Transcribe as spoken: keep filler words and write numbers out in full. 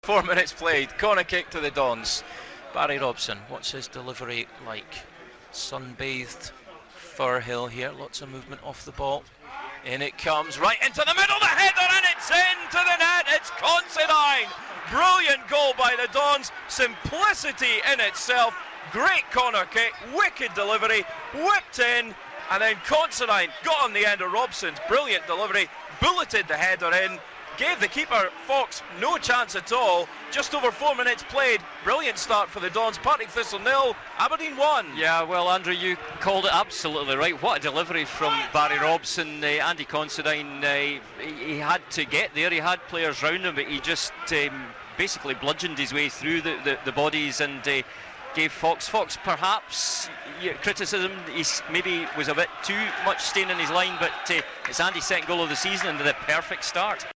Four minutes played, corner kick to the Dons. Barry Robson, what's his delivery like? Sunbathed Firhill here, lots of movement off the ball. In it comes, right into the middle, the header, and it's into the net. It's Considine. Brilliant goal by the Dons, simplicity in itself. Great corner kick, wicked delivery, whipped in, and then Considine got on the end of Robson's brilliant delivery, bulleted the header in. Gave the keeper, Fox, no chance at all. Just over four minutes played. Brilliant start for the Dons. Partick Thistle nil, Aberdeen one. Yeah, well, Andrew, you called it absolutely right. What a delivery from Barry Robson. Uh, Andy Considine, uh, he, he had to get there. He had players round him, but he just um, basically bludgeoned his way through the, the, the bodies and uh, gave Fox. Fox, perhaps, yeah, criticism, he maybe was a bit too much staying in his line, but uh, it's Andy's second goal of the season and the perfect start.